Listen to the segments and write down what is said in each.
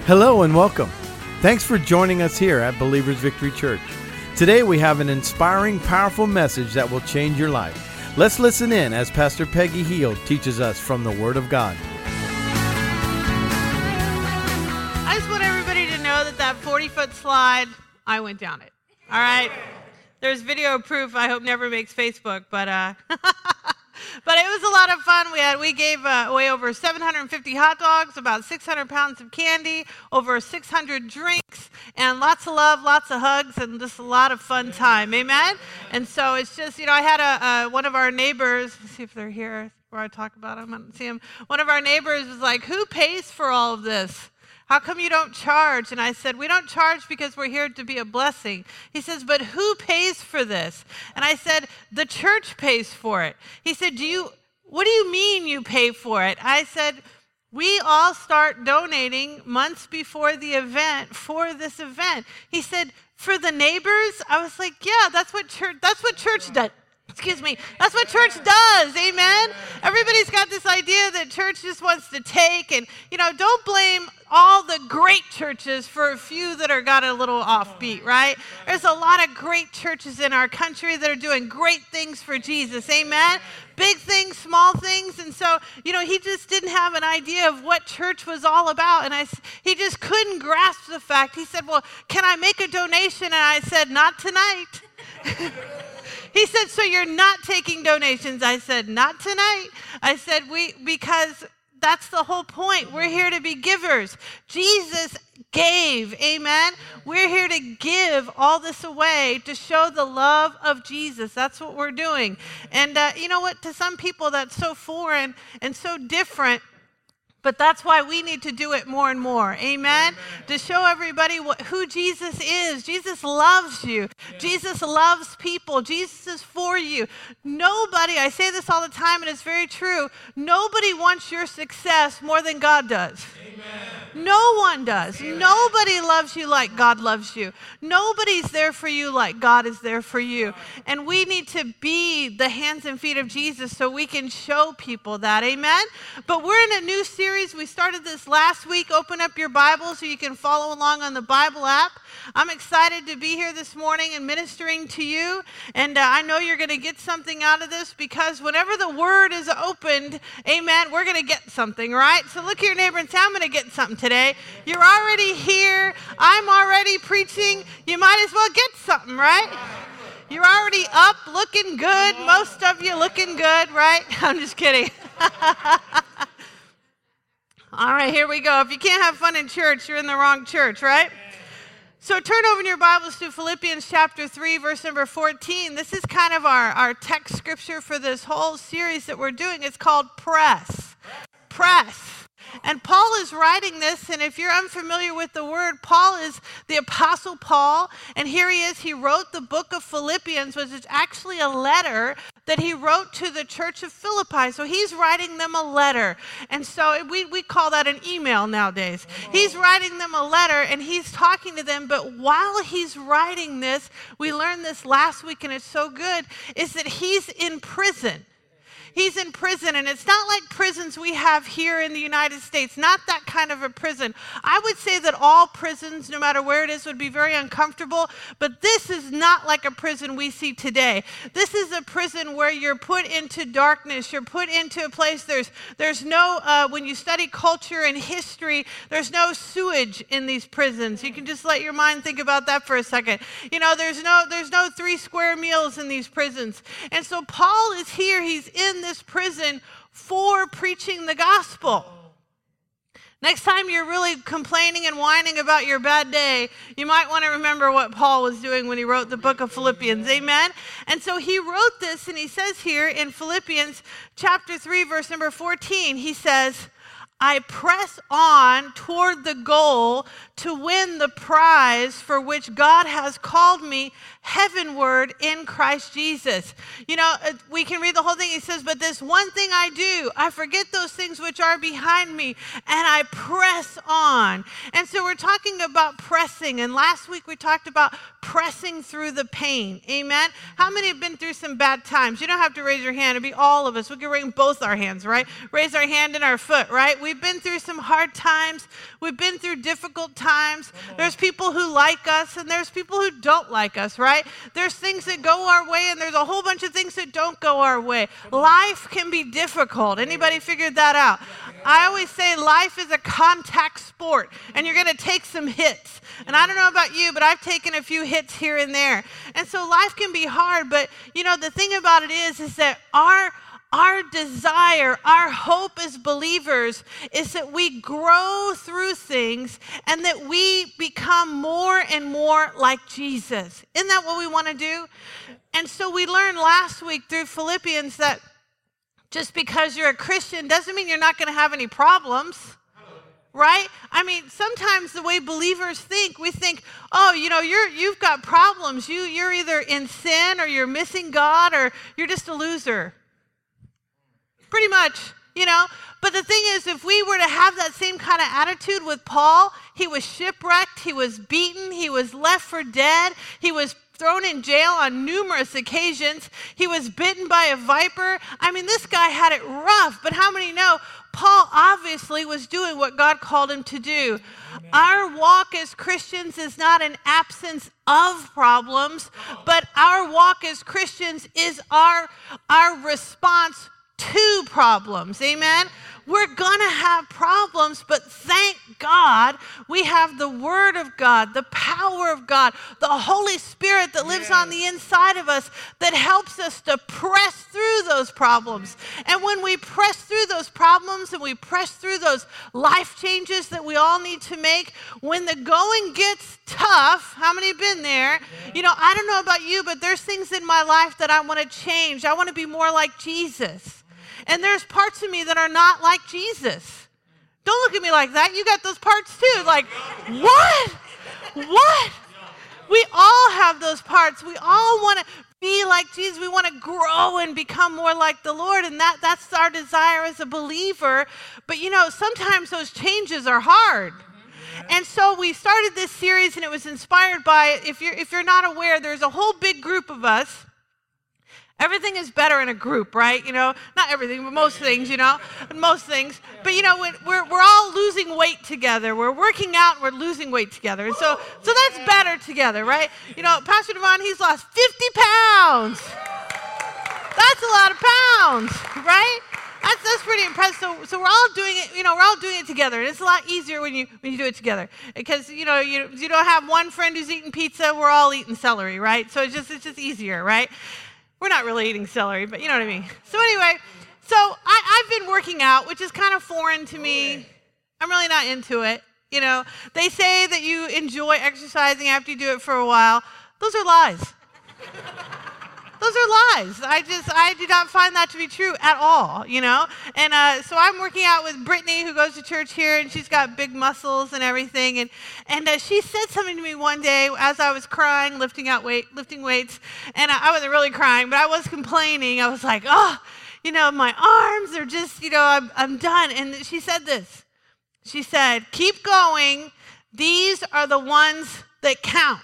Hello and welcome. Thanks for joining us here at Believers Victory Church. Today we have an inspiring, powerful message that will change your life. Let's listen in as Pastor Peggy Heald teaches us from the Word of God. I just want everybody to know that 40-foot slide, I went down it. All right? There's video proof. I hope never makes Facebook, but but it was a lot of fun. We gave away over 750 hot dogs, about 600 pounds of candy, over 600 drinks, and lots of love, lots of hugs, and just a lot of fun time. Amen? And so it's just, I had one of our neighbors, let's see if they're here before I talk about them. I don't see them. One of our neighbors was like, who pays for all of this? How come you don't charge? And I said, we don't charge because we're here to be a blessing. He says, but who pays for this? And I said, the church pays for it. He said, what do you mean you pay for it? I said, we all start donating months before the event for this event. He said, for the neighbors? I was like, yeah, that's what church does. That's what church does, amen? Everybody's got this idea that church just wants to take, and, don't blame all the great churches for a few that are got a little offbeat, right? There's a lot of great churches in our country that are doing great things for Jesus, amen? Big things, small things, and so, he just didn't have an idea of what church was all about, and he just couldn't grasp the fact. He said, well, can I make a donation? And I said, not tonight. He said, so you're not taking donations? I said, not tonight. I said, because that's the whole point. We're here to be givers. Jesus gave, amen? We're here to give all this away to show the love of Jesus. That's what we're doing. And you know what? To some people, that's so foreign and so different. But that's why we need to do it more and more. Amen? To show everybody who Jesus is. Jesus loves you. Jesus loves people. Jesus is for you. Nobody, I say this all the time and it's very true, nobody wants your success more than God does. Amen. No one does. Amen. Nobody loves you like God loves you. Nobody's there for you like God is there for you. And we need to be the hands and feet of Jesus so we can show people that. Amen? But we're in a new series. We started this last week. Open up your Bible so you can follow along on the Bible app. I'm excited to be here this morning and ministering to you. And I know you're going to get something out of this because whenever the Word is opened, amen, we're going to get something, right? So look at your neighbor and say, I'm going to get something today. You're already here. I'm already preaching. You might as well get something, right? You're already up, looking good. Most of you looking good, right? I'm just kidding. All right, here we go. If you can't have fun in church, you're in the wrong church, right? So turn over in your Bibles to Philippians chapter 3, verse number 14. This is kind of our text scripture for this whole series that we're doing. It's called Press. Press. And Paul is writing this, and if you're unfamiliar with the word, Paul is the Apostle Paul, and here he is. He wrote the book of Philippians, which is actually a letter that he wrote to the church of Philippi. So he's writing them a letter, and so we call that an email nowadays. He's writing them a letter, and he's talking to them, but while he's writing this, we learned this last week, and it's so good, is that he's in prison. He's in prison, and it's not like prisons we have here in the United States, not that kind of a prison. I would say that all prisons, no matter where it is, would be very uncomfortable, but this is not like a prison we see today. This is a prison where you're put into darkness. You're put into a place, there's no, when you study culture and history, there's no sewage in these prisons. You can just let your mind think about that for a second. There's no 3 square meals in these prisons. And so Paul is here, he's in this prison for preaching the gospel. Next time you're really complaining and whining about your bad day, you might want to remember what Paul was doing when he wrote the book of Philippians. Amen? And so he wrote this, and he says here in Philippians chapter 3, verse number 14, he says, I press on toward the goal to win the prize for which God has called me heavenward in Christ Jesus. You know, we can read the whole thing. He says, but this one thing I do, I forget those things which are behind me, and I press on. And so we're talking about pressing. And last week we talked about pressing through the pain. Amen? How many have been through some bad times? You don't have to raise your hand. It'd be all of us. We can raise both our hands, right? Raise our hand and our foot, right? We've been through some hard times. We've been through difficult times. There's people who like us and there's people who don't like us, right? There's things that go our way and there's a whole bunch of things that don't go our way. Life can be difficult. Anybody figured that out? I always say life is a contact sport and you're going to take some hits. And I don't know about you, but I've taken a few hits here and there. And so life can be hard, but you know, the thing about it is that our desire, our hope as believers is that we grow through things and that we become more and more like Jesus. Isn't that what we want to do? And so we learned last week through Philippians that just because you're a Christian doesn't mean you're not going to have any problems. Right? I mean, sometimes the way believers think, we think, oh, you know, you've got problems. You're either in sin or you're missing God or you're just a loser. Pretty much, you know. But the thing is, if we were to have that same kind of attitude with Paul, he was shipwrecked, he was beaten, he was left for dead, he was thrown in jail on numerous occasions, he was bitten by a viper. I mean, this guy had it rough, but how many know Paul obviously was doing what God called him to do? Amen. Our walk as Christians is not an absence of problems, but our walk as Christians is our response to problems. Amen? We're going to have problems, but thank God we have the Word of God, the power of God, the Holy Spirit that lives on the inside of us that helps us to press through those problems. And when we press through those problems and we press through those life changes that we all need to make, when the going gets tough, how many have been there? You know, I don't know about you, but there's things in my life that I want to change. I want to be more like Jesus. And there's parts of me that are not like Jesus. Don't look at me like that. You got those parts too. Like, what? What? We all have those parts. We all want to be like Jesus. We want to grow and become more like the Lord. And that's our desire as a believer. But you know, sometimes those changes are hard. And so we started this series and it was inspired by, if you're not aware, there's a whole big group of us. Everything is better in a group, right? You know, not everything, but most things, you know, most things. But, you know, we're all losing weight together. We're working out and we're losing weight together. And so that's better together, right? You know, Pastor Devon, he's lost 50 pounds. That's a lot of pounds, right? That's pretty impressive. So we're all doing it, you know, we're all doing it together. And it's a lot easier when you do it together. Because, you know, you don't have one friend who's eating pizza, we're all eating celery, right? So it's just easier, right? We're not really eating celery, but you know what I mean. So anyway, I've been working out, which is kind of foreign to me. I'm really not into it. You know, they say that you enjoy exercising after you do it for a while. Those are lies. Those are lies. I do not find that to be true at all, you know. And so I'm working out with Brittany, who goes to church here, and she's got big muscles and everything. And she said something to me one day as I was crying, lifting weights. And I wasn't really crying, but I was complaining. I was like, oh, you know, my arms are just, you know, I'm done. And she said this. She said, keep going. These are the ones that count.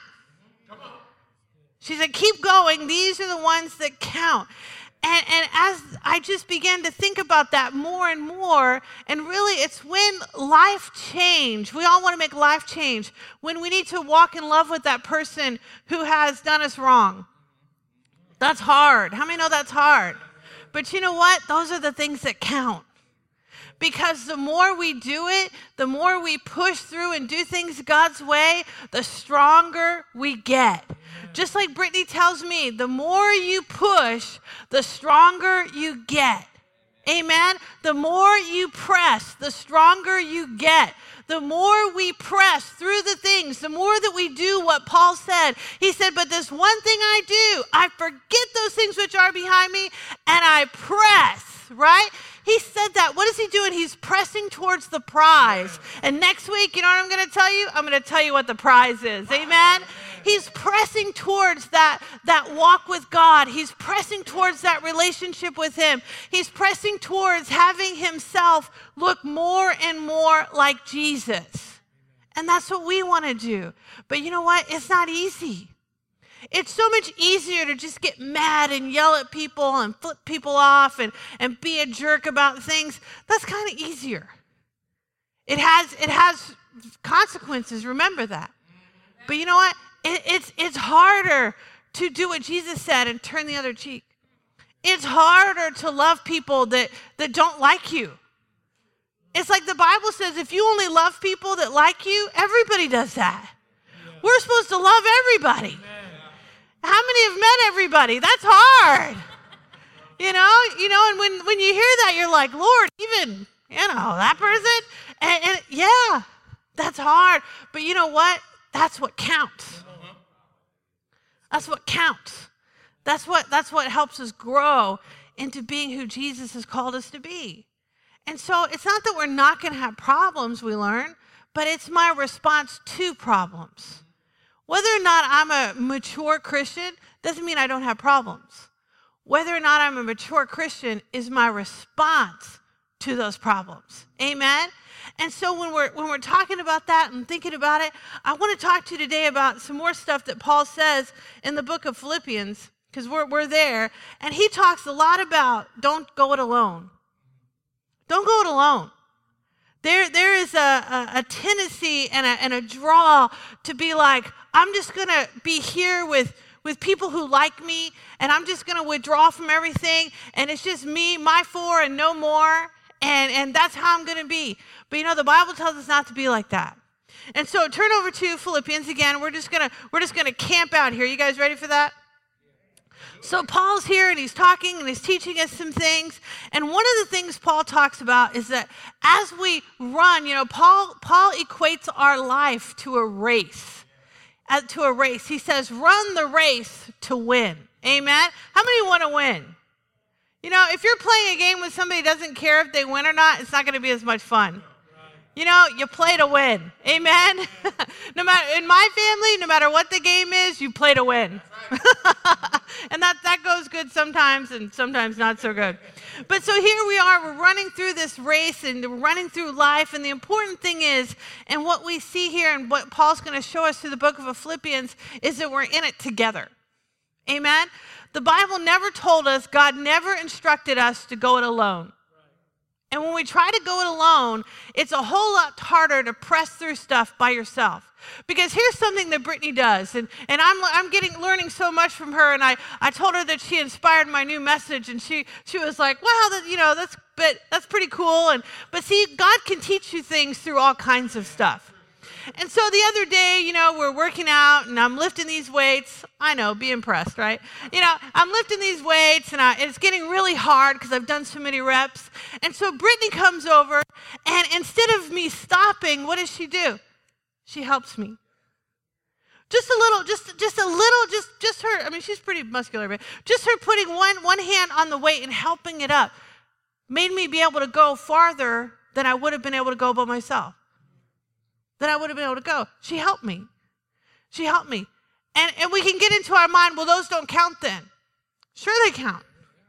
She said, keep going. These are the ones that count. And as I just began to think about that more and more, and really it's when life change, we all want to make life change, when we need to walk in love with that person who has done us wrong. That's hard. How many know that's hard? But you know what? Those are the things that count. Because the more we do it, the more we push through and do things God's way, the stronger we get. Just like Brittany tells me, the more you push, the stronger you get. Amen? The more you press, the stronger you get. The more we press through the things, the more that we do what Paul said. He said, but this one thing I do, I forget those things which are behind me, and I press, right? He said that. What is he doing? He's pressing towards the prize. And next week, you know what I'm going to tell you? I'm going to tell you what the prize is. Amen? He's pressing towards that walk with God. He's pressing towards that relationship with him. He's pressing towards having himself look more and more like Jesus. And that's what we want to do. But you know what? It's not easy. It's so much easier to just get mad and yell at people and flip people off and be a jerk about things. That's kind of easier. It has consequences, remember that. But you know what? It's harder to do what Jesus said and turn the other cheek. It's harder to love people that don't like you. It's like the Bible says, if you only love people that like you, everybody does that. Yeah. We're supposed to love everybody. Amen. How many have met everybody? That's hard. You know, and when you hear that, you're like, Lord, even, that person? And yeah, that's hard. But you know what? That's what counts. That's what counts. That's what helps us grow into being who Jesus has called us to be. And so it's not that we're not going to have problems, we learn, but it's my response to problems. Whether or not I'm a mature Christian doesn't mean I don't have problems. Whether or not I'm a mature Christian is my response to those problems. Amen? And so when we're talking about that and thinking about it, I want to talk to you today about some more stuff that Paul says in the book of Philippians, because we're there, and he talks a lot about don't go it alone. Don't go it alone. There is a tendency and a draw to be like, I'm just going to be here with people who like me, and I'm just going to withdraw from everything, and it's just me, my four, and no more, and that's how I'm going to be. But the Bible tells us not to be like that. And so turn over to Philippians again. We're just gonna camp out here. You guys ready for that? So Paul's here and he's talking and he's teaching us some things. And one of the things Paul talks about is that as we run, Paul equates our life to a race. He says, run the race to win. Amen? How many want to win? If you're playing a game with somebody who doesn't care if they win or not, it's not going to be as much fun. You play to win. Amen? No matter in my family, no matter what the game is, you play to win. And that goes good sometimes and sometimes not so good. But so here we are, we're running through this race and we're running through life. And the important thing is, and what we see here and what Paul's going to show us through the book of Philippians is that we're in it together. Amen? The Bible never told us, God never instructed us to go it alone. And when we try to go it alone, it's a whole lot harder to press through stuff by yourself. Because here's something that Brittany does, and I'm learning so much from her, and I told her that she inspired my new message, and she was like, wow, that's pretty cool. But see, God can teach you things through all kinds of stuff. And so the other day, we're working out and I'm lifting these weights. I know, be impressed, right? I'm lifting these weights and it's getting really hard because I've done so many reps. And so Brittany comes over and instead of me stopping, what does she do? She helps me. Just her, she's pretty muscular, but just her putting one hand on the weight and helping it up made me be able to go farther than I would have been able to go by myself. She helped me. And we can get into our mind, well, those don't count then. Sure they count.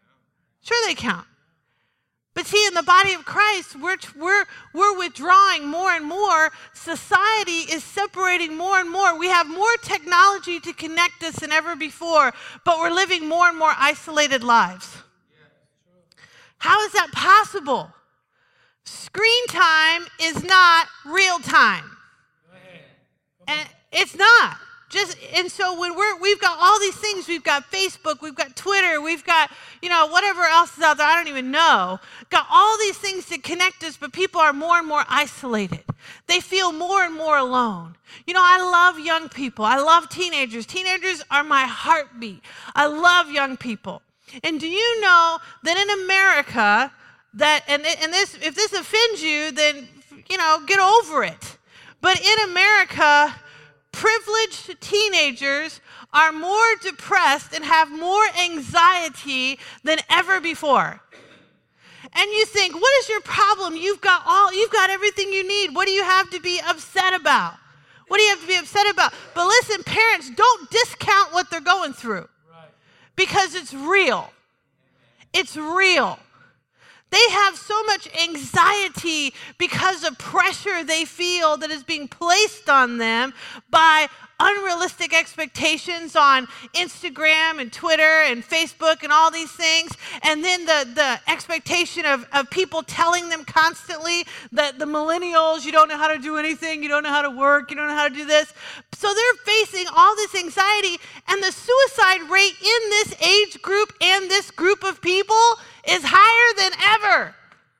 But see, in the body of Christ, we're withdrawing more and more. Society is separating more and more. We have more technology to connect us than ever before, but we're living more and more isolated lives. How is that possible? Screen time is not real time. And it's not. And so when we've got all these things, we've got Facebook, we've got Twitter, we've got, whatever else is out there, I don't even know. Got all these things to connect us, but people are more and more isolated. They feel more and more alone. I love young people. I love teenagers. Teenagers are my heartbeat. I love young people. And do you know that in America, if this offends you, then, get over it. But in America, privileged teenagers are more depressed and have more anxiety than ever before. And you think, what is your problem? You've got everything you need. What do you have to be upset about? What do you have to be upset about? But listen, parents, don't discount what they're going through because it's real. It's real. They have so much anxiety because of pressure they feel that is being placed on them by unrealistic expectations on Instagram and Twitter and Facebook and all these things. And then the expectation of people telling them constantly that the millennials, you don't know how to do anything, you don't know how to work, you don't know how to do this. So they're facing all this anxiety, and the suicide rate in this age group and this group of people is higher than ever.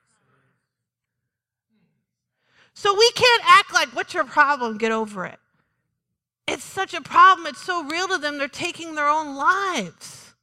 So we can't act like, what's your problem? Get over it. It's such a problem. It's so real to them. They're taking their own lives.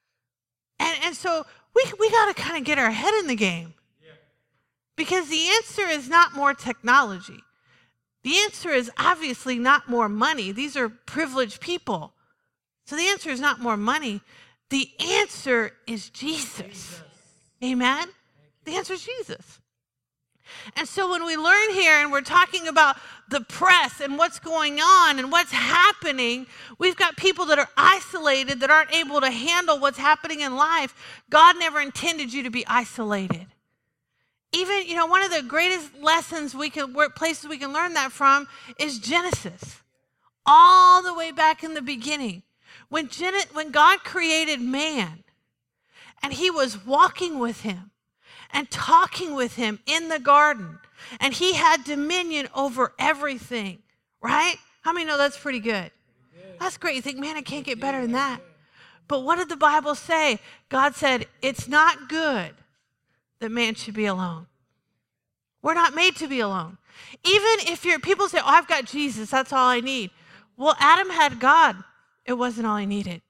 And so we got to kind of get our head in the game. Because the answer is not more technology. The answer is obviously not more money. These are privileged people. So the answer is not more money. The answer is Jesus. Amen? The answer is Jesus. And so when we learn here and we're talking about the press and what's going on and what's happening, we've got people that are isolated, that aren't able to handle what's happening in life. God never intended you to be isolated. Even, one of the greatest lessons places we can learn that from is Genesis. All the way back in the beginning. When God created man and he was walking with him and talking with him in the garden, and he had dominion over everything, right? How many know that's pretty good? That's great. You think, man, I can't get better than that. But what did the Bible say? God said, it's not good that man should be alone. We're not made to be alone. Even if people say, I've got Jesus, that's all I need. Well, Adam had God. It wasn't all he needed.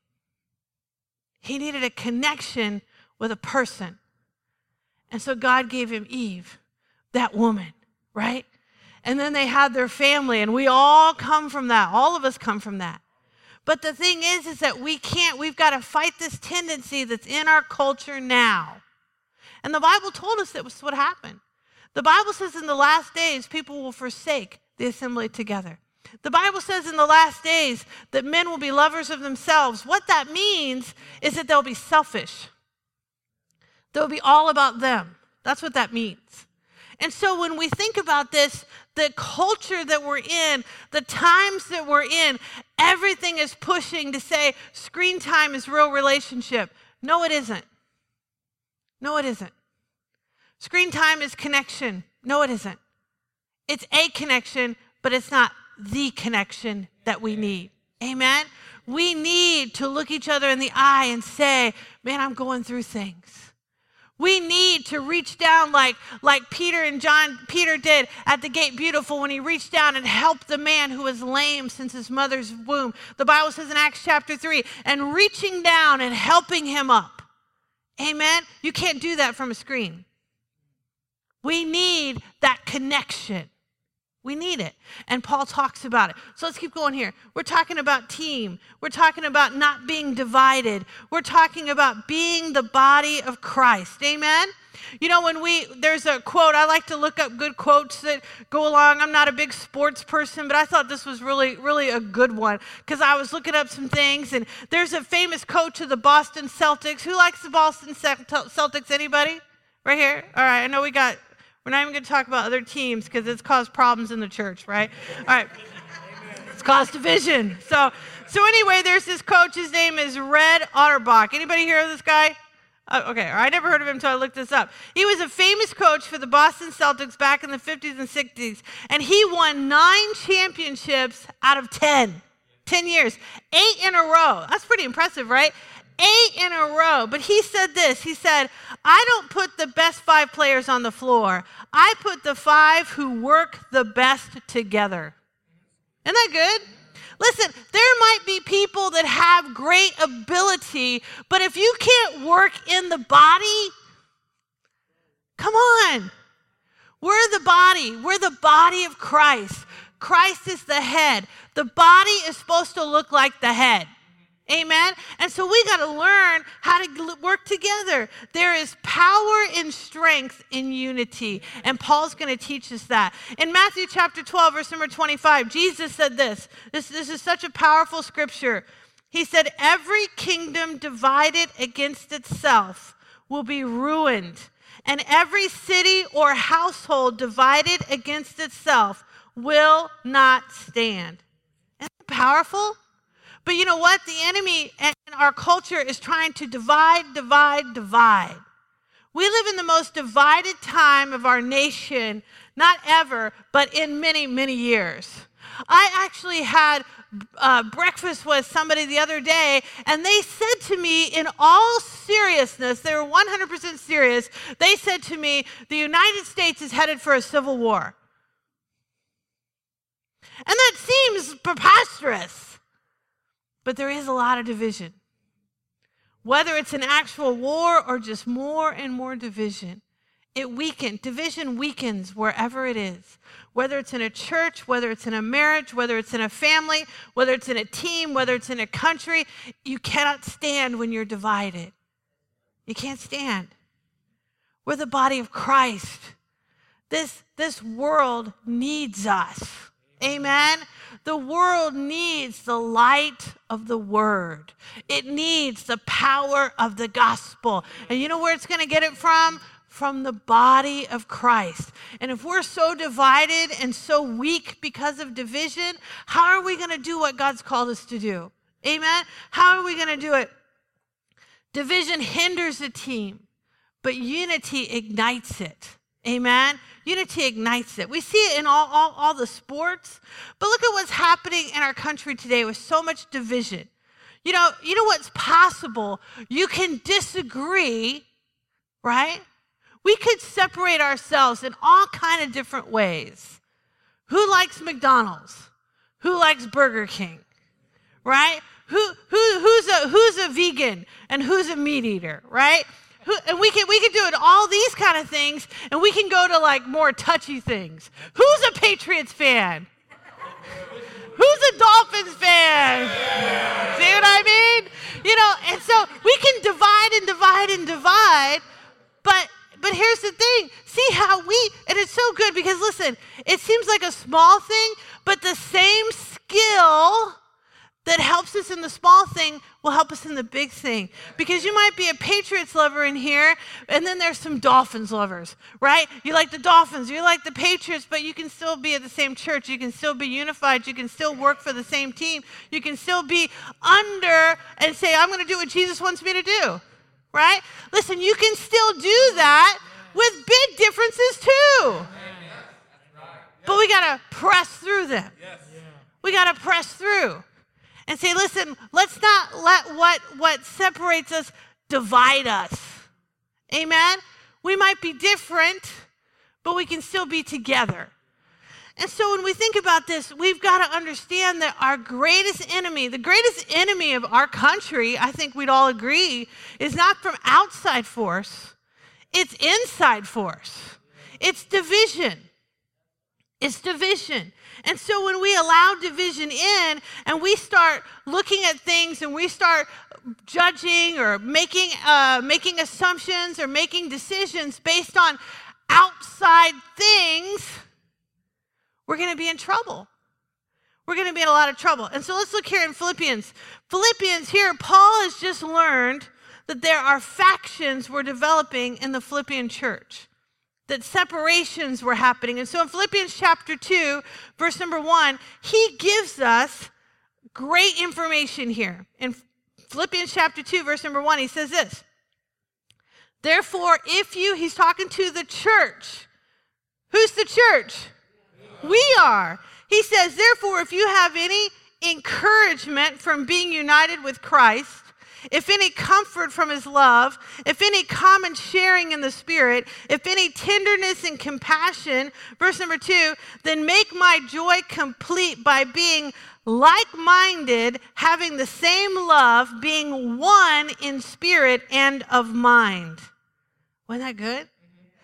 He needed a connection with a person. And so God gave him Eve, that woman, right? And then they had their family, and we all come from that. All of us come from that. But the thing is that we've got to fight this tendency that's in our culture now. And the Bible told us that was what happened. The Bible says in the last days, people will forsake the assembly together. The Bible says in the last days that men will be lovers of themselves. What that means is that they'll be selfish. They'll be all about them. That's what that means. And so when we think about this, the culture that we're in, the times that we're in, everything is pushing to say screen time is real relationship. No, it isn't. No, it isn't. Screen time is connection. No, it isn't. It's a connection, but it's not the connection that we need. Amen? We need to look each other in the eye and say, man, I'm going through things. We need to reach down like Peter did at the Gate Beautiful when he reached down and helped the man who was lame since his mother's womb. The Bible says in Acts chapter 3, and reaching down and helping him up. Amen? You can't do that from a screen. We need that connection. We need it. And Paul talks about it. So let's keep going here. We're talking about team. We're talking about not being divided. We're talking about being the body of Christ. Amen? There's a quote, I like to look up good quotes that go along. I'm not a big sports person, but I thought this was really, really a good one because I was looking up some things, and there's a famous coach of the Boston Celtics. Who likes the Boston Celtics? Anybody? Right here? All right, I know we're not even going to talk about other teams because it's caused problems in the church, right? All right. It's caused division. So anyway, there's this coach. His name is Red Auerbach. Anybody hear of this guy? Okay, I never heard of him until I looked this up. He was a famous coach for the Boston Celtics back in the 50s and 60s, and he won 9 championships out of 10. 10 years. 8 in a row. That's pretty impressive, right? 8 in a row. But he said this. He said, I don't put the best 5 players on the floor. I put the 5 who work the best together. Isn't that good? Listen, there might be people that have great ability, but if you can't work in the body, come on. We're the body. We're the body of Christ. Christ is the head. The body is supposed to look like the head. Amen? And so we got to learn how to work together. There is power and strength in unity. And Paul's going to teach us that. In Matthew chapter 12, verse number 25, Jesus said this. This is such a powerful scripture. He said, every kingdom divided against itself will be ruined. And every city or household divided against itself will not stand. Isn't that powerful? But you know what? The enemy and our culture is trying to divide. We live in the most divided time of our nation, not ever, but in many, many years. I actually had breakfast with somebody the other day, and they said to me in all seriousness, they were 100% serious, they said to me, the United States is headed for a civil war. And that seems preposterous. But there is a lot of division. Whether it's an actual war or just more and more division, division weakens wherever it is. Whether it's in a church, whether it's in a marriage, whether it's in a family, whether it's in a team, whether it's in a country, you cannot stand when you're divided. You can't stand. We're the body of Christ. This world needs us. Amen? The world needs the light of the word. It needs the power of the gospel. And you know where it's going to get it from? From the body of Christ. And if we're so divided and so weak because of division, how are we going to do what God's called us to do? Amen? How are we going to do it? Division hinders a team, but unity ignites it. Amen? Unity ignites it. We see it in all the sports, but look at what's happening in our country today with so much division. You know what's possible? You can disagree, right? We could separate ourselves in all kind of different ways. Who likes McDonald's? Who likes Burger King? Right? Who's a vegan and who's a meat eater, right? And we can do it all these kind of things, and we can go to like more touchy things. Who's a Patriots fan? Who's a Dolphins fan? See what I mean? And so we can divide, but here's the thing. See how and it's so good because listen, it seems like a small thing, but the same skill that helps us in the small thing will help us in the big thing. Because you might be a Patriots lover in here, and then there's some Dolphins lovers, right? You like the Dolphins, you like the Patriots, but you can still be at the same church. You can still be unified. You can still work for the same team. You can still be under and say, I'm going to do what Jesus wants me to do, right? Listen, you can still do that with big differences too. But we got to press through them. We got to press through. And say, listen, let's not let what separates us divide us. Amen? We might be different, but we can still be together. And so when we think about this, we've got to understand that our greatest enemy, the greatest enemy of our country, I think we'd all agree, is not from outside force. It's inside force. It's division. It's division. And so when we allow division in and we start looking at things and we start judging or making assumptions or making decisions based on outside things, we're going to be in trouble. We're going to be in a lot of trouble. And so let's look here in Philippians. Philippians here, Paul has just learned that there are factions we're developing in the Philippian church. That separations were happening. And so in Philippians chapter 2, verse number 1, he gives us great information here. In Philippians chapter 2, verse number 1, he says this. Therefore, he's talking to the church. Who's the church? We are. He says, therefore, if you have any encouragement from being united with Christ, if any comfort from his love, if any common sharing in the Spirit, if any tenderness and compassion, verse number 2, then make my joy complete by being like-minded, having the same love, being one in spirit and of mind. Wasn't that good?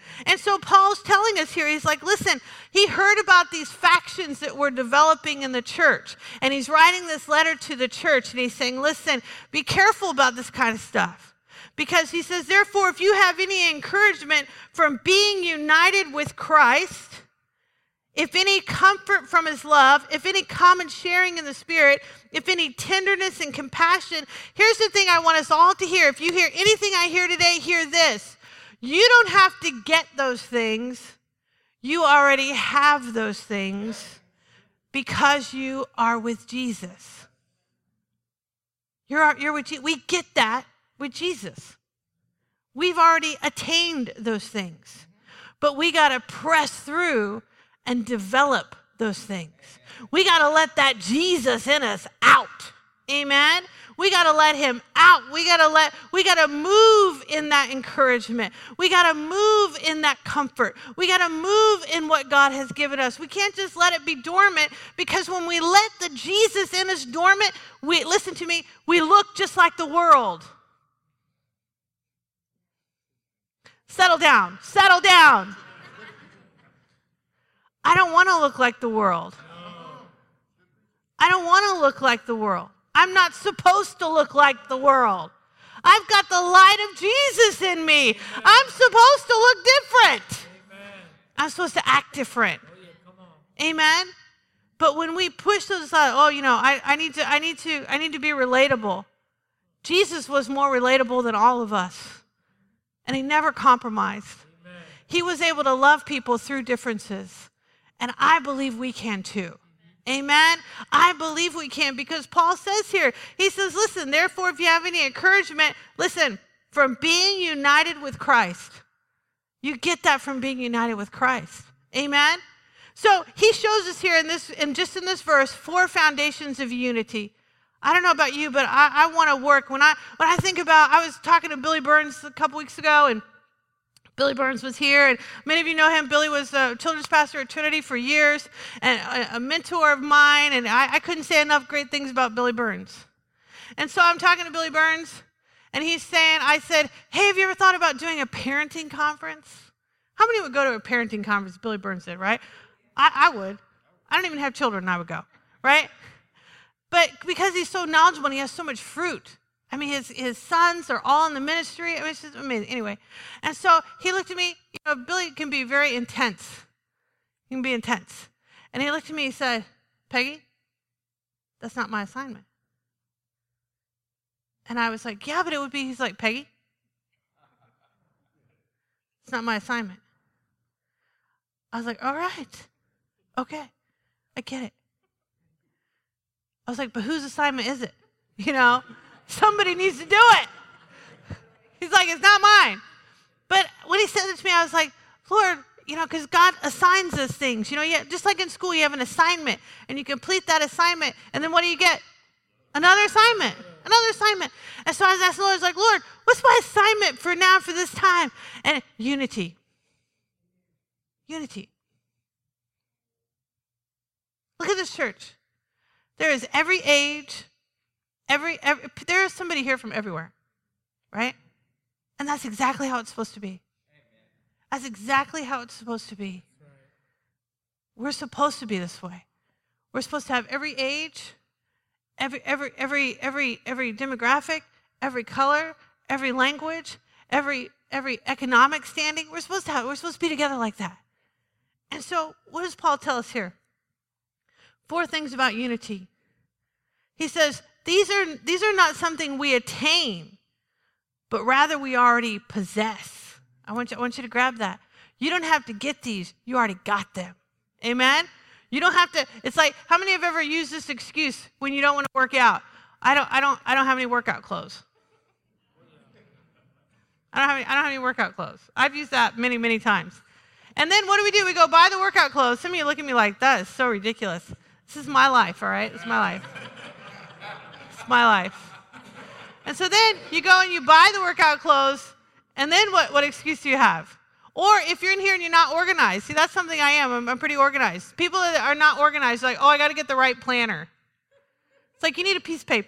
And so Paul's telling us here, he's like, listen, he heard about these factions that were developing in the church. And he's writing this letter to the church, and he's saying, listen, be careful about this kind of stuff. Because he says, therefore, if you have any encouragement from being united with Christ, if any comfort from his love, if any common sharing in the Spirit, if any tenderness and compassion, here's the thing I want us all to hear. If you hear anything I hear today, hear this. You don't have to get those things. You already have those things because you are with Jesus. You're with Jesus. We get that with Jesus. We've already attained those things. But we got to press through and develop those things. We got to let that Jesus in us out. Amen. We got to let him out. We got to move in that encouragement. We got to move in that comfort. We got to move in what God has given us. We can't just let it be dormant, because when we let the Jesus in us dormant, listen to me, we look just like the world. Settle down. Settle down. I don't want to look like the world. I don't want to look like the world. I'm not supposed to look like the world. I've got the light of Jesus in me. Amen. I'm supposed to look different. Amen. I'm supposed to act different. Oh, yeah, come on. Amen. But when we push those aside, I need to be relatable. Jesus was more relatable than all of us. And he never compromised. Amen. He was able to love people through differences. And I believe we can too. Amen. I believe we can, because Paul says here, he says, listen, therefore, if you have any encouragement, listen, from being united with Christ. You get that from being united with Christ. Amen. So he shows us here in this verse, 4 foundations of unity. I don't know about you, but I want to work. When I think about, I was talking to Billy Burns a couple weeks ago, and Billy Burns was here, and many of you know him. Billy was a children's pastor at Trinity for years, and a mentor of mine, and I couldn't say enough great things about Billy Burns. And so I'm talking to Billy Burns, and I said, hey, have you ever thought about doing a parenting conference? How many would go to a parenting conference? Billy Burns did, right? I would. I don't even have children, and I would go, right? But because he's so knowledgeable and he has so much fruit, I mean, his sons are all in the ministry. I mean, it's just amazing. Anyway, and so he looked at me. Billy can be very intense. He can be intense. And he looked at me and said, Peggy, that's not my assignment. And I was like, yeah, but it would be. He's like, Peggy, it's not my assignment. I was like, all right. Okay. I get it. I was like, but whose assignment is it? Somebody needs to do it. He's like, it's not mine. But when he said it to me, I was like, Lord, because God assigns us things. Just like in school, you have an assignment, and you complete that assignment, and then what do you get? Another assignment. And so I was asking the Lord, I was like, Lord, what's my assignment for now, for this time? And unity. Unity. Look at this church. There is every age, there is somebody here from everywhere, right? And that's exactly how it's supposed to be. That's exactly how it's supposed to be. We're supposed to be this way. We're supposed to have every age, every demographic, every color, every language, every economic standing. We're supposed to be together like that. And so, what does Paul tell us here? 4 things about unity. He says, these are not something we attain, but rather we already possess. I want you to grab that. You don't have to get these. You already got them. Amen? You don't have to. It's like, how many have ever used this excuse when you don't want to work out? I don't have any workout clothes. I don't have any workout clothes. I've used that many, many times. And then what do? We go buy the workout clothes. Some of you look at me like, that is so ridiculous. This is my life, all right? It's my life. It's my life. And so then you go and you buy the workout clothes, and then what excuse do you have? Or if you're in here and you're not organized, see, that's something I am. I'm pretty organized. People that are not organized are like, oh, I got to get the right planner. It's like you need a piece of paper.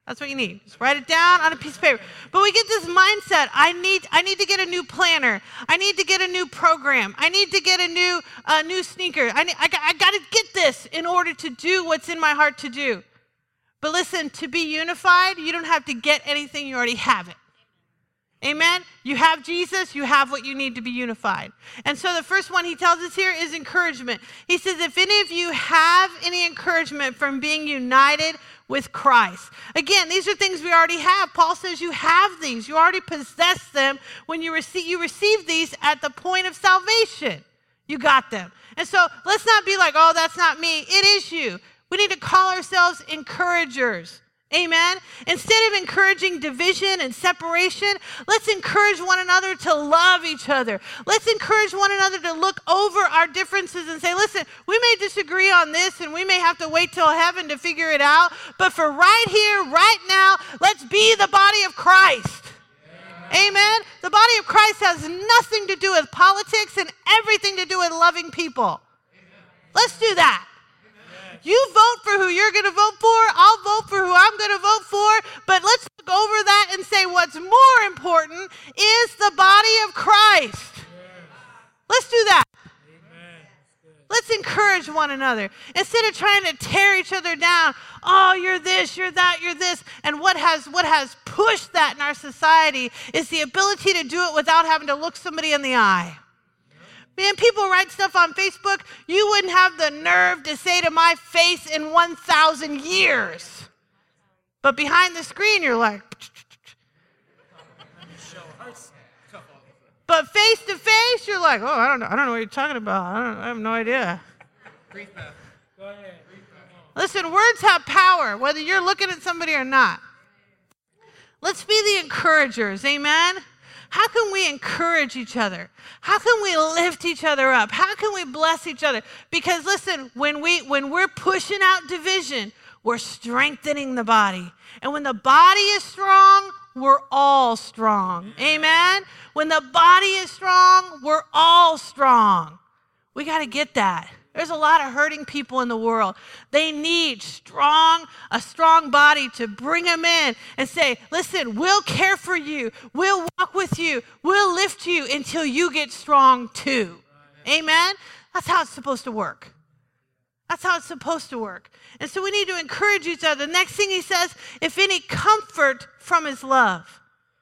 That's what you need. Just write it down on a piece of paper. But we get this mindset. I need to get a new planner. I need to get a new program. I need to get a new sneaker. I got to get this in order to do what's in my heart to do. But listen, to be unified, you don't have to get anything. You already have it. Amen? You have Jesus. You have what you need to be unified. And so the first one he tells us here is encouragement. He says, if any of you have any encouragement from being united with Christ. Again, these are things we already have. Paul says you have these. You already possess them when you receive these at the point of salvation. You got them. And so let's not be like, oh, that's not me. It is you. We need to call ourselves encouragers. Amen? Instead of encouraging division and separation, let's encourage one another to love each other. Let's encourage one another to look over our differences and say, listen, we may disagree on this and we may have to wait till heaven to figure it out, but for right here, right now, let's be the body of Christ. Amen? The body of Christ has nothing to do with politics and everything to do with loving people. Let's do that. You vote for who you're going to vote for. I'll vote for who I'm going to vote for. But let's look over that and say what's more important is the body of Christ. Let's do that. Let's encourage one another. Instead of trying to tear each other down, oh, you're this, you're that, you're this. And what has pushed that in our society is the ability to do it without having to look somebody in the eye. Man, people write stuff on Facebook you wouldn't have the nerve to say to my face in 1,000 years. But behind the screen, you're like... But face to face, you're like, oh, I don't know what you're talking about. I have no idea. Go ahead. Listen, words have power, whether you're looking at somebody or not. Let's be the encouragers, amen? How can we encourage each other? How can we lift each other up? How can we bless each other? Because listen, when we're pushing out division, we're strengthening the body. And when the body is strong, we're all strong. Amen? When the body is strong, we're all strong. We got to get that. There's a lot of hurting people in the world. They need a strong body to bring them in and say, listen, we'll care for you. We'll walk with you. We'll lift you until you get strong too. Amen? That's how it's supposed to work. That's how it's supposed to work. And so we need to encourage each other. The next thing he says, if any comfort from his love.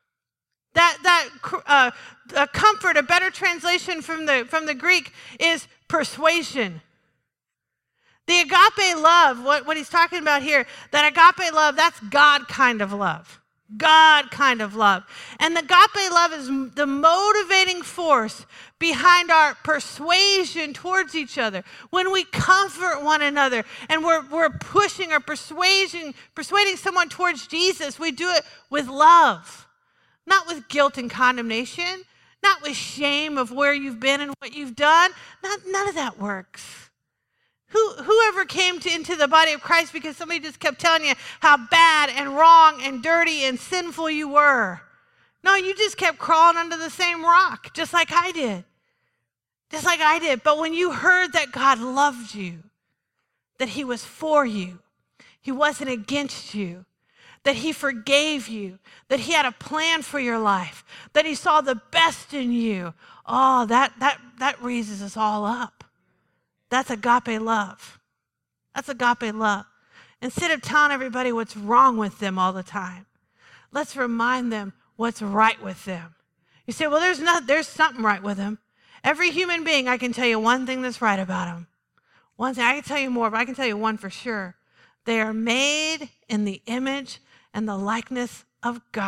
Comfort, a better translation from the Greek, is persuasion. The agape love, what he's talking about here, that agape love, that's God kind of love. God kind of love. And the agape love is the motivating force behind our persuasion towards each other. When we comfort one another and we're pushing or persuading someone towards Jesus, we do it with love, not with guilt and condemnation, not with shame of where you've been and what you've done. None of that works. Whoever came into the body of Christ because somebody just kept telling you how bad and wrong and dirty and sinful you were. No, you just kept crawling under the same rock, just like I did. Just like I did. But when you heard that God loved you, that he was for you, he wasn't against you, that he forgave you, that he had a plan for your life, that he saw the best in you, oh, that raises us all up. That's agape love. That's agape love. Instead of telling everybody what's wrong with them all the time, let's remind them what's right with them. You say, well, there's something right with them. Every human being, I can tell you one thing that's right about them. One thing, I can tell you more, but I can tell you one for sure. They are made in the image and the likeness of God.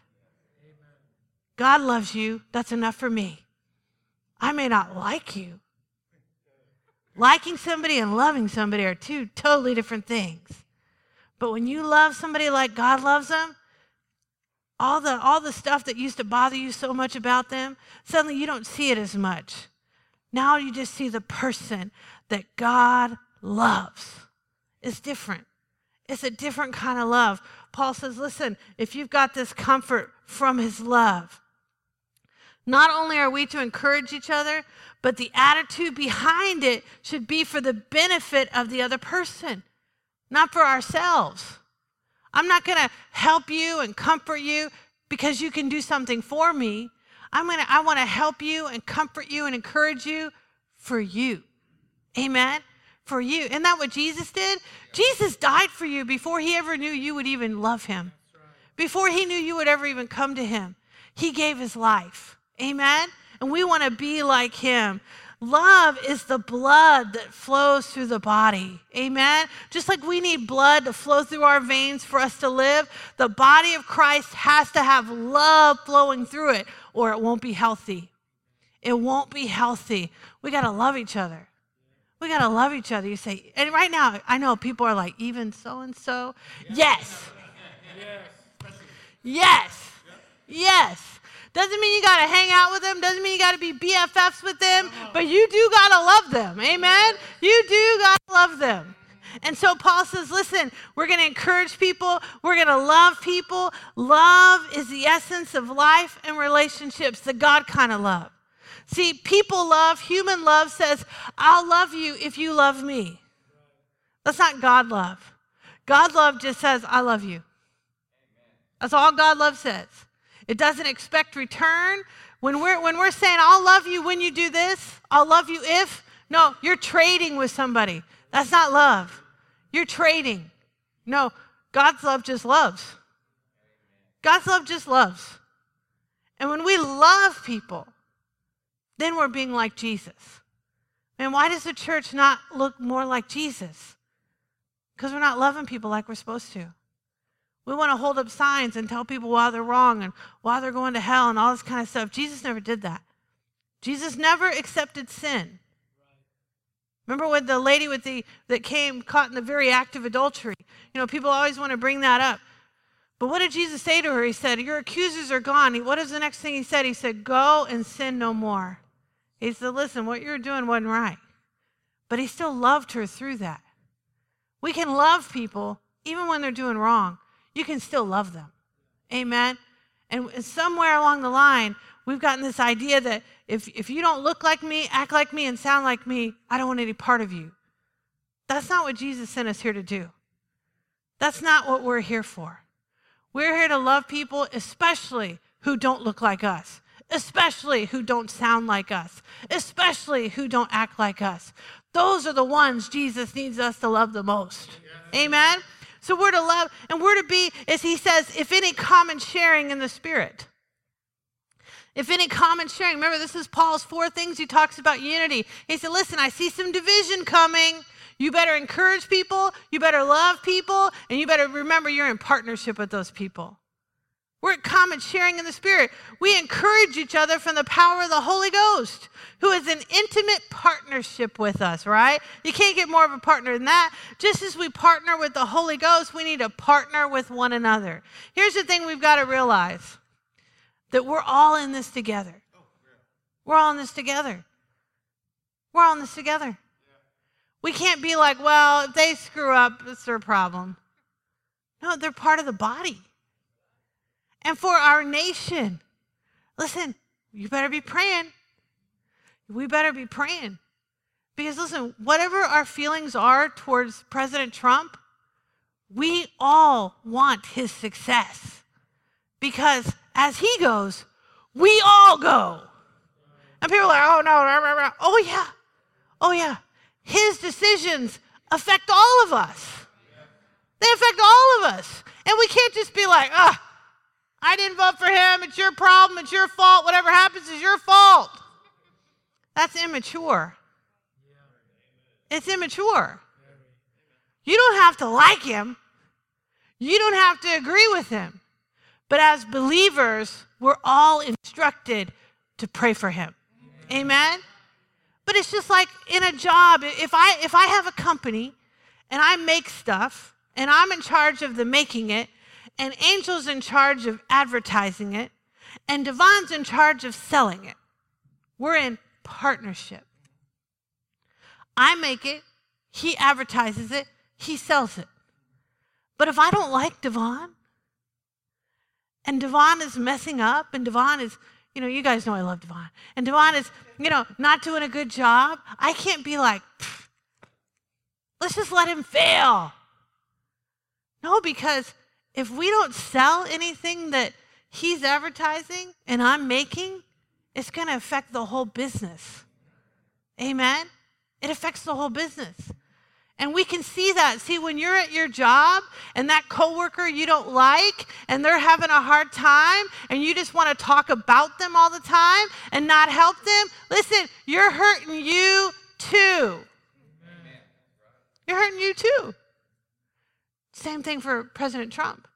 God loves you. That's enough for me. I may not like you. Liking somebody and loving somebody are two totally different things. But when you love somebody like God loves them, all the stuff that used to bother you so much about them, suddenly you don't see it as much. Now you just see the person that God loves. It's different. It's a different kind of love. Paul says, listen, if you've got this comfort from his love, not only are we to encourage each other, but the attitude behind it should be for the benefit of the other person, not for ourselves. I'm not going to help you and comfort you because you can do something for me. I want to help you and comfort you and encourage you for you. Amen? For you. Isn't that what Jesus did? Jesus died for you before he ever knew you would even love him. Before he knew you would ever even come to him. He gave his life. Amen? And we want to be like him. Love is the blood that flows through the body. Amen? Just like we need blood to flow through our veins for us to live, the body of Christ has to have love flowing through it, or it won't be healthy. It won't be healthy. We got to love each other. We got to love each other. You say, and right now, I know people are like, even so-and-so? Yes. Yes. Yes. Doesn't mean you got to hang out with them. Doesn't mean you got to be BFFs with them. But you do got to love them. Amen? You do got to love them. And so Paul says, listen, we're going to encourage people. We're going to love people. Love is the essence of life and relationships, the God kind of love. See, people love, human love says, I'll love you if you love me. That's not God love. God love just says, I love you. That's all God love says. It doesn't expect return. When we're saying, I'll love you when you do this, I'll love you if, no, you're trading with somebody. That's not love. You're trading. No, God's love just loves. God's love just loves. And when we love people, then we're being like Jesus. Man, why does the church not look more like Jesus? Because we're not loving people like we're supposed to. We want to hold up signs and tell people why they're wrong and why they're going to hell and all this kind of stuff. Jesus never did that. Jesus never accepted sin. Remember when the lady that came caught in the very act of adultery? You know, people always want to bring that up. But what did Jesus say to her? He said, your accusers are gone. What is the next thing he said? He said, go and sin no more. He said, listen, what you were doing wasn't right. But he still loved her through that. We can love people even when they're doing wrong. You can still love them. Amen? And somewhere along the line, we've gotten this idea that if you don't look like me, act like me, and sound like me, I don't want any part of you. That's not what Jesus sent us here to do. That's not what we're here for. We're here to love people, especially who don't look like us, especially who don't sound like us, especially who don't act like us. Those are the ones Jesus needs us to love the most. Amen? So we're to love, and we're to be, as he says, if any common sharing in the Spirit. If any common sharing. Remember, this is Paul's 4 things. He talks about unity. He said, listen, I see some division coming. You better encourage people. You better love people. And you better remember you're in partnership with those people. We're at common sharing in the Spirit. We encourage each other from the power of the Holy Ghost, who is an intimate partnership with us, right? You can't get more of a partner than that. Just as we partner with the Holy Ghost, we need to partner with one another. Here's the thing we've got to realize, that we're all in this together. We're all in this together. We're all in this together. We can't be like, well, if they screw up, it's their problem. No, they're part of the body. And for our nation, listen, you better be praying. We better be praying. Because listen, whatever our feelings are towards President Trump, we all want his success. Because as he goes, we all go. And people are like, oh no, oh yeah. His decisions affect all of us. They affect all of us. And we can't just be like, I didn't vote for him, it's your problem, it's your fault, whatever happens is your fault. That's immature. It's immature. You don't have to like him. You don't have to agree with him. But as believers, we're all instructed to pray for him. Amen? But it's just like in a job. If I have a company and I make stuff and I'm in charge of the making it and Angel's in charge of advertising it and Devon's in charge of selling it, we're in partnership. I make it, he advertises it, he sells it. But if I don't like Devon, and Devon is messing up, and Devon is, you guys know I love Devon, and Devon is, not doing a good job, I can't be like, let's just let him fail. No, because if we don't sell anything that he's advertising and I'm making, it's going to affect the whole business. Amen? It affects the whole business. And we can see that. See, when you're at your job and that coworker you don't like and they're having a hard time and you just want to talk about them all the time and not help them, listen, you're hurting you too. You're hurting you too. Same thing for President Trump.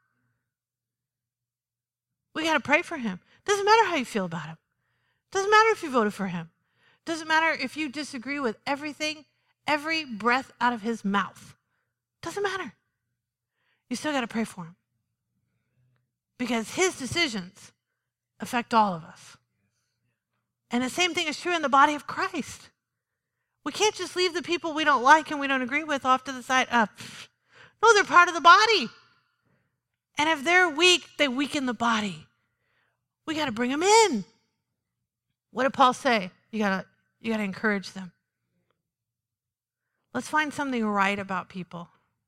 We got to pray for him. Doesn't matter how you feel about him. Doesn't matter if you voted for him. Doesn't matter if you disagree with everything, every breath out of his mouth. Doesn't matter. You still got to pray for him. Because his decisions affect all of us. And the same thing is true in the body of Christ. We can't just leave the people we don't like and we don't agree with off to the side. No, they're part of the body. And if they're weak, they weaken the body. We got to bring them in. What did Paul say? You got to encourage them. Let's find something right about people.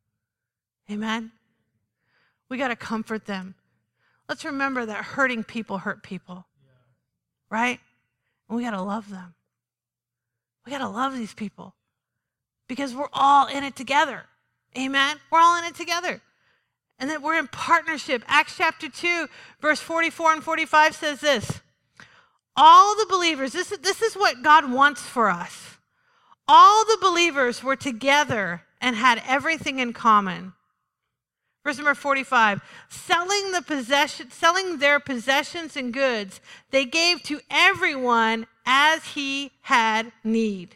Amen? We got to comfort them. Let's remember that hurting people hurt people. Right? And we got to love them. We got to love these people because we're all in it together. Amen? We're all in it together. And that we're in partnership. Acts chapter 2, verse 44 and 45 says this. All the believers, this is what God wants for us. All the believers were together and had everything in common. Verse number 45, selling their possessions and goods, they gave to everyone as he had need.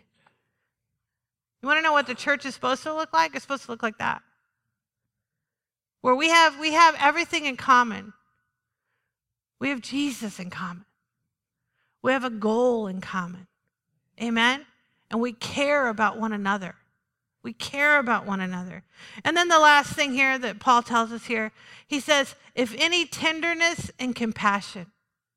You want to know what the church is supposed to look like? It's supposed to look like that. Where we have everything in common. We have Jesus in common. We have a goal in common. Amen? And we care about one another. We care about one another. And then the last thing here that Paul tells us here, he says, if any tenderness and compassion.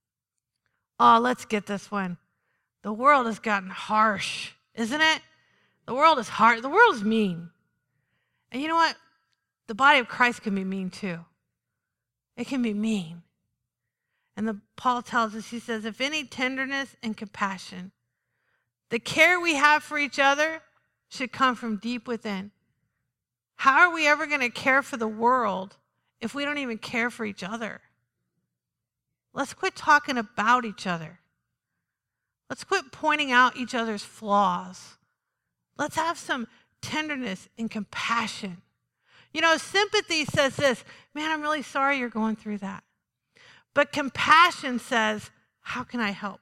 Oh, let's get this one. The world has gotten harsh, isn't it? The world is hard. The world is mean. And you know what? The body of Christ can be mean too. It can be mean. And Paul tells us, he says, if any tenderness and compassion, the care we have for each other should come from deep within. How are we ever going to care for the world if we don't even care for each other? Let's quit talking about each other. Let's quit pointing out each other's flaws. Let's have some tenderness and compassion. You know, sympathy says this, man, I'm really sorry you're going through that. But compassion says, how can I help?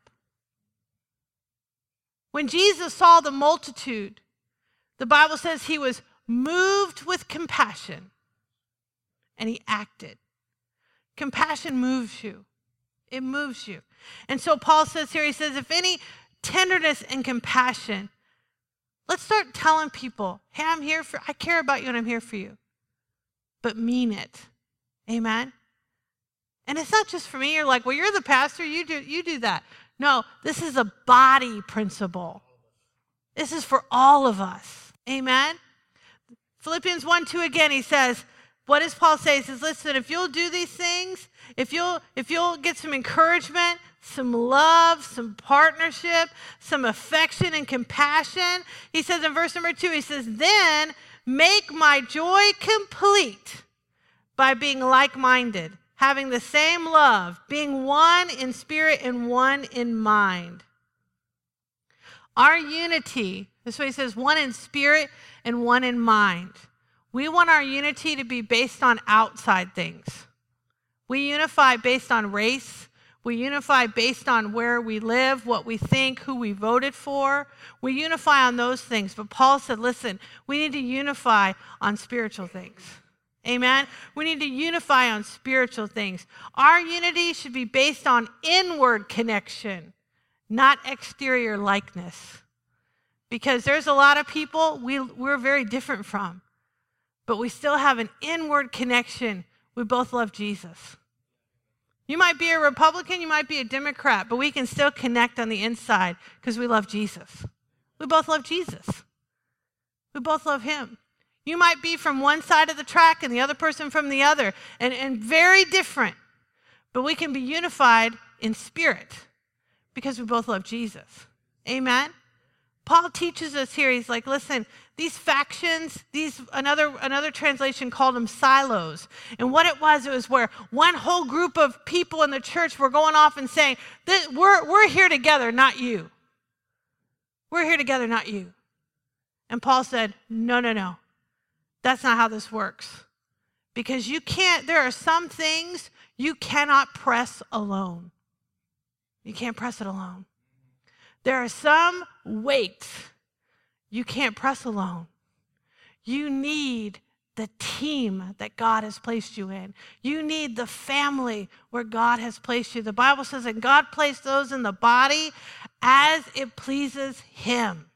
When Jesus saw the multitude, the Bible says he was moved with compassion and he acted. Compassion moves you. It moves you. And so Paul says here, he says, if any tenderness and compassion, let's start telling people, hey, I care about you and I'm here for you. But mean it. Amen? And it's not just for me. You're like, well, you're the pastor. You do that. No, this is a body principle. This is for all of us. Amen? Philippians 1:2 again, he says, what does Paul say? He says, listen, if you'll do these things, if you'll get some encouragement, some love, some partnership, some affection and compassion, he says in verse number 2, he says, then make my joy complete by being like-minded, having the same love, being one in spirit and one in mind. Our unity, this is what he says, one in spirit and one in mind. We want our unity to be based on outside things. We unify based on race. We unify based on where we live, what we think, who we voted for. We unify on those things. But Paul said, listen, we need to unify on spiritual things. Amen? We need to unify on spiritual things. Our unity should be based on inward connection, not exterior likeness. Because there's a lot of people we're very different from, but we still have an inward connection. We both love Jesus. You might be a Republican, you might be a Democrat, but we can still connect on the inside because we love Jesus. We both love Jesus. We both love him. You might be from one side of the track and the other person from the other, and very different. But we can be unified in spirit because we both love Jesus. Amen? Paul teaches us here, he's like, listen, these factions, another translation called them silos. And what it was where one whole group of people in the church were going off and saying, we're here together, not you. We're here together, not you. And Paul said, no. That's not how this works. Because there are some things you cannot press alone. You can't press it alone. There are some weights you can't press alone. You need the team that God has placed you in. You need the family where God has placed you. The Bible says that God placed those in the body as it pleases him.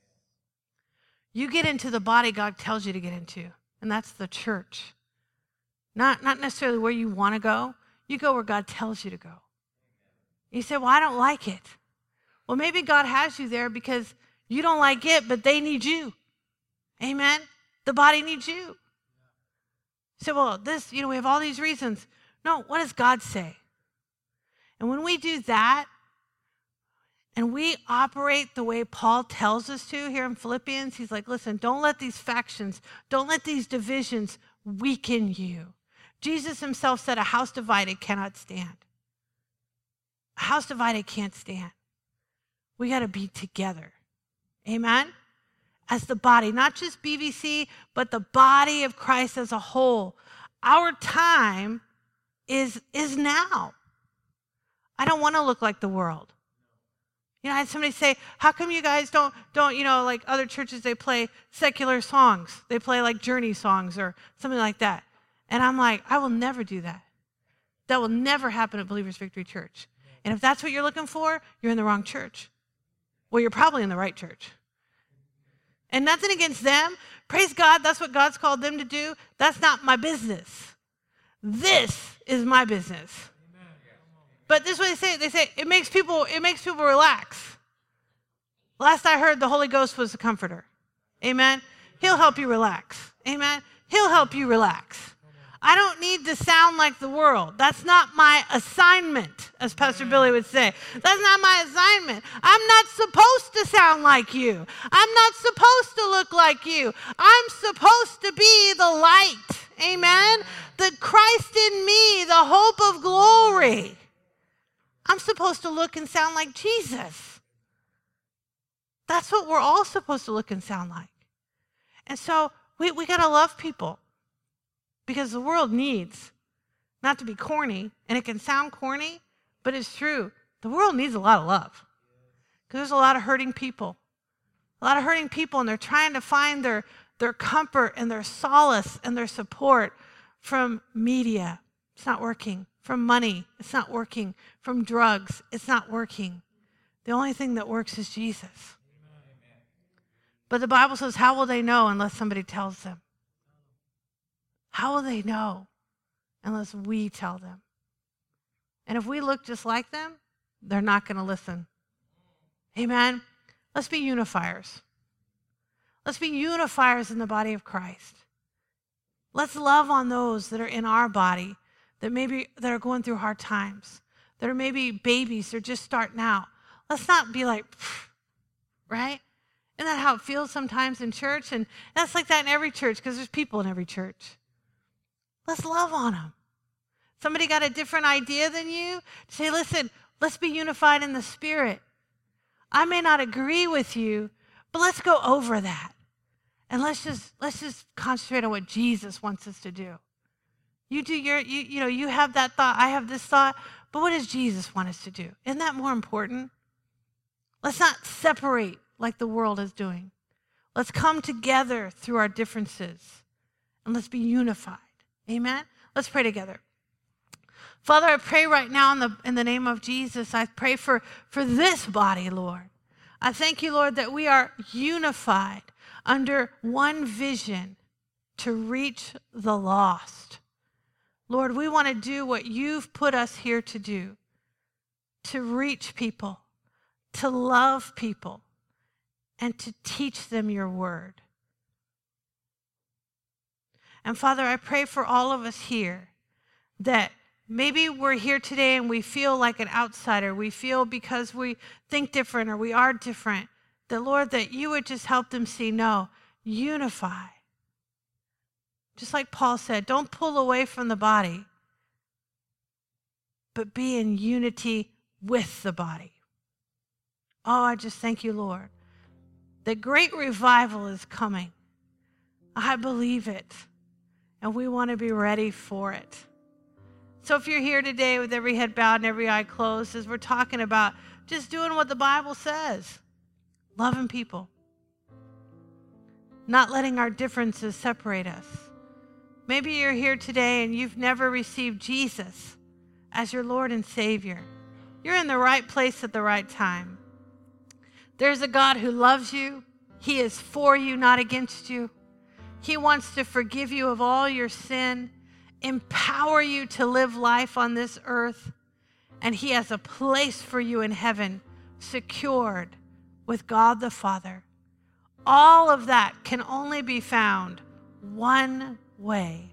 You get into the body God tells you to get into, and that's the church. Not necessarily where you want to go. You go where God tells you to go. You say, well, I don't like it. Well, maybe God has you there because you don't like it, but they need you. Amen? The body needs you. You say, well, we have all these reasons. No, what does God say? And when we do that, and we operate the way Paul tells us to here in Philippians, he's like, listen, don't let these factions, don't let these divisions weaken you. Jesus himself said a house divided cannot stand. A house divided can't stand. We got to be together. Amen? As the body, not just BVC, but the body of Christ as a whole. Our time is now. I don't want to look like the world. I had somebody say, how come you guys don't, like other churches, they play secular songs. They play like Journey songs or something like that. And I'm like, I will never do that. That will never happen at Believers Victory Church. And if that's what you're looking for, you're in the wrong church. Well, you're probably in the right church. And nothing against them. Praise God, that's what God's called them to do. That's not my business. This is my business. But this is what they say. They say it makes people relax. Last I heard, the Holy Ghost was the comforter. Amen. He'll help you relax. Amen. He'll help you relax. I don't need to sound like the world. That's not my assignment, as Pastor Billy would say. That's not my assignment. I'm not supposed to sound like you. I'm not supposed to look like you. I'm supposed to be the light. Amen. The Christ in me, the hope of glory. I'm supposed to look and sound like Jesus. That's what we're all supposed to look and sound like. And so we got to love people because the world needs, not to be corny, and it can sound corny, but it's true. The world needs a lot of love because there's a lot of hurting people. A lot of hurting people, and they're trying to find their comfort and their solace and their support from media. It's not working. From money. It's not working. From drugs. It's not working. The only thing that works is Jesus. But the Bible says, how will they know unless somebody tells them? How will they know unless we tell them? And if we look just like them, they're not going to listen. Amen? Let's be unifiers. Let's be unifiers in the body of Christ. Let's love on those that are in our body that are going through hard times, that are maybe babies, they're just starting out. Let's not be like, right? Isn't that how it feels sometimes in church? And that's like that in every church because there's people in every church. Let's love on them. Somebody got a different idea than you? Say, listen, let's be unified in the Spirit. I may not agree with you, but let's go over that. And let's just concentrate on what Jesus wants us to do. You do you have that thought, I have this thought, but what does Jesus want us to do? Isn't that more important? Let's not separate like the world is doing. Let's come together through our differences and let's be unified. Amen? Let's pray together. Father, I pray right now in the name of Jesus, I pray for this body, Lord. I thank you, Lord, that we are unified under one vision to reach the lost. Lord, we want to do what you've put us here to do, to reach people, to love people, and to teach them your word. And Father, I pray for all of us here that maybe we're here today and we feel like an outsider. We feel because we think different or we are different. That, Lord, that you would just help them see, no, unify. Just like Paul said, don't pull away from the body, but be in unity with the body. Oh, I just thank you, Lord, that great revival is coming. I believe it, and we want to be ready for it. So if you're here today with every head bowed and every eye closed, as we're talking about just doing what the Bible says, loving people, not letting our differences separate us. Maybe you're here today and you've never received Jesus as your Lord and Savior. You're in the right place at the right time. There's a God who loves you. He is for you, not against you. He wants to forgive you of all your sin, empower you to live life on this earth, and He has a place for you in heaven, secured with God the Father. All of that can only be found one way.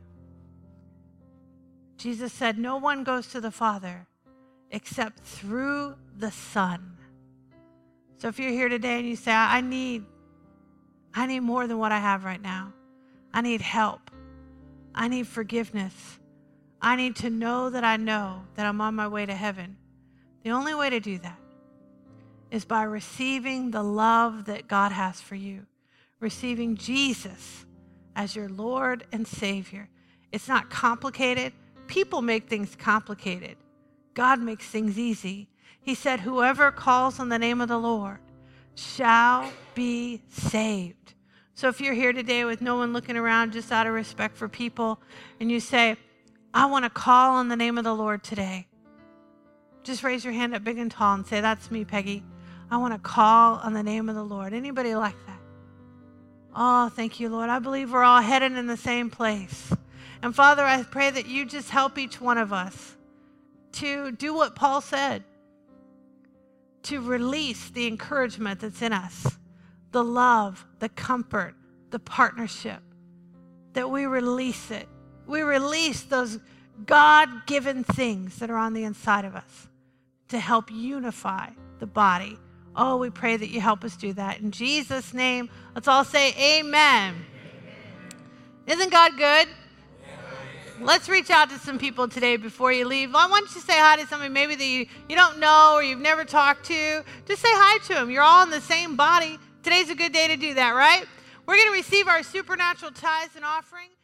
Jesus said, no one goes to the Father except through the Son. So if you're here today and you say, I need more than what I have right now. I need help. I need forgiveness. I need to know that I'm on my way to heaven. The only way to do that is by receiving the love that God has for you, receiving Jesus as your Lord and Savior. It's not complicated. People make things complicated. God makes things easy. He said, whoever calls on the name of the Lord shall be saved. So if you're here today with no one looking around, just out of respect for people, and you say, I want to call on the name of the Lord today, just raise your hand up big and tall and say, that's me, Peggy. I want to call on the name of the Lord. Anybody like that? Oh, thank you, Lord. I believe we're all headed in the same place. And Father, I pray that you just help each one of us to do what Paul said, to release the encouragement that's in us, the love, the comfort, the partnership, that we release it. We release those God-given things that are on the inside of us to help unify the body. Oh, we pray that you help us do that. In Jesus' name, let's all say amen. Isn't God good? Let's reach out to some people today before you leave. I want you to say hi to somebody maybe that you don't know or you've never talked to. Just say hi to them. You're all in the same body. Today's a good day to do that, right? We're going to receive our supernatural tithes and offering.